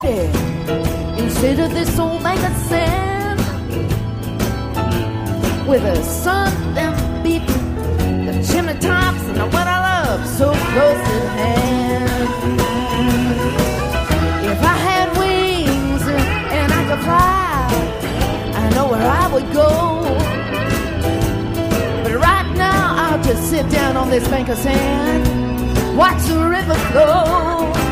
Instead of this old bank of sand, with the sun and beating the chimney tops and the what I love so close at hand. If I had wings and I could fly, I know where I would go. But right now I'll just sit down on this bank of sand, watch the river flow.